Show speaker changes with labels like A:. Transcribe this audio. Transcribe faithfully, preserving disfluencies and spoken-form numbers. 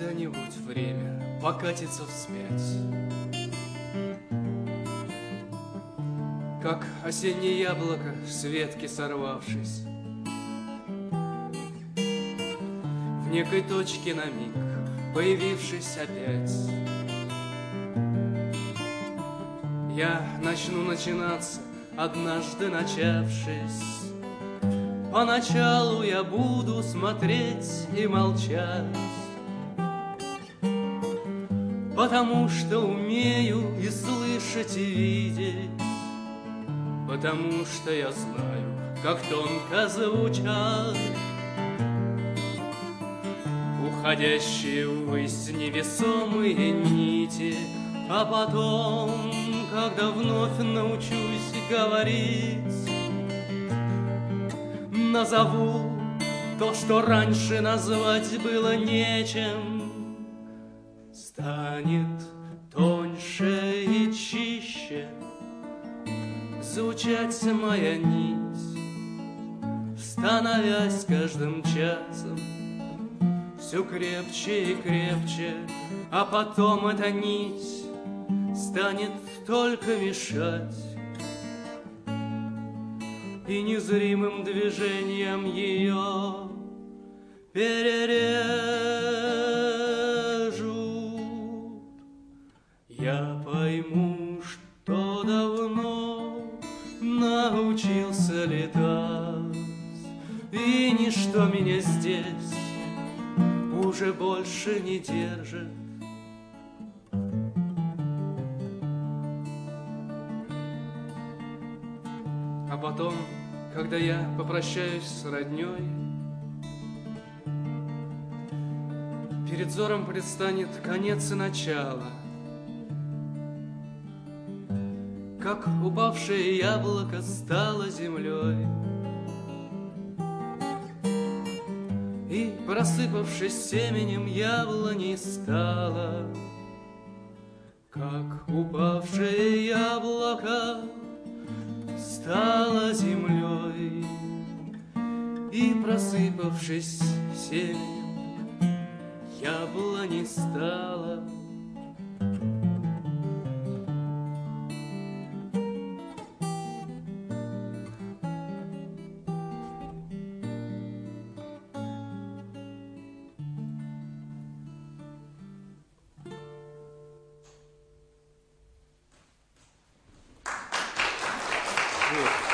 A: когда-нибудь время покатится вспять, как осеннее яблоко с ветки сорвавшись, в некой точке на миг появившись опять. Я начну начинаться, однажды начавшись. Поначалу я буду смотреть и молчать, потому что умею и слышать, и видеть, потому что я знаю, как тонко звучат уходящие ввысь невесомые нити. А потом, когда вновь научусь говорить, назову то, что раньше назвать было нечем. Станет тоньше и чище звучать моя нить, становясь каждым часом все крепче и крепче. А потом эта нить станет только мешать, и незримым движением ее перережут. Я пойму, что давно научился летать, и ничто меня здесь уже больше не держит. А потом, когда я попрощаюсь с роднёй, перед взором предстанет конец и начало, как упавшее яблоко стало землей, и, просыпавшись семенем, яблоней стало, как упавшее яблоко стала землей, и, просыпавшись семенем, яблони стала.
B: Вот.